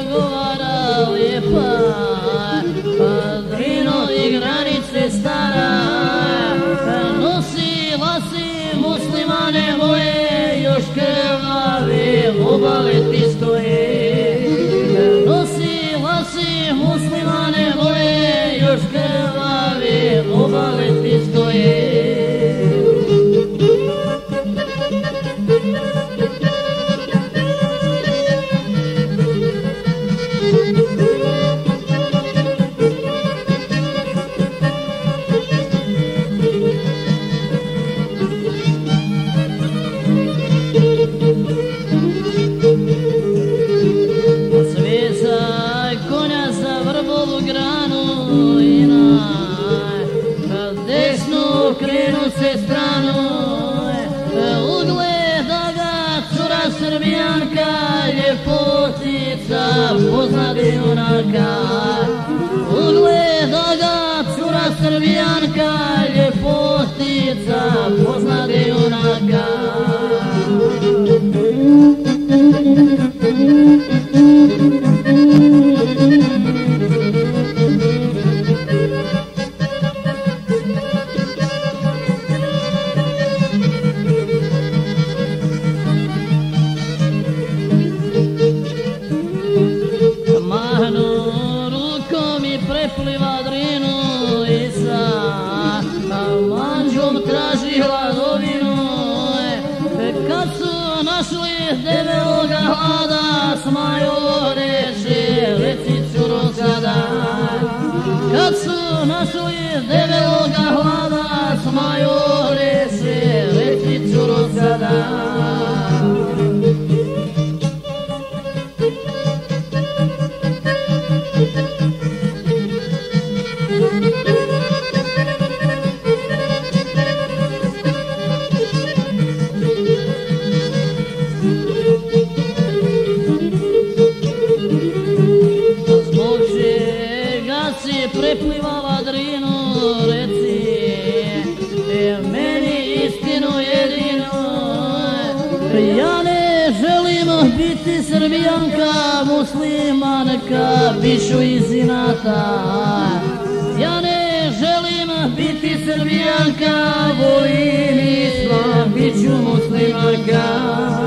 odgovara lijepa, Drino i granice stara, nosila si muslimane moje, još krvave obale ti stoje. Nosila si muslimane moje, još krvave obale ti stoje. Krenu se stranu, ugleda ga cura Srbijanka, ljepotica poznati junaka. Ugleda ga cura Srbijanka, ljepotica poznati junaka. Prepliva Drinu i sa manđom traži hladovinu. Kad su našli debeloga hlada, smajoreše lecicu rozgada. Kad su našli debeloga hlada, smajoreše lecicu rozgada. Preplivala Drinu, reci meni istinu jedinu. Ja ne želim biti Srbijanka, muslimanka, biću iz inata. Ja ne želim biti Srbijanka, volim islam, biću muslimanka.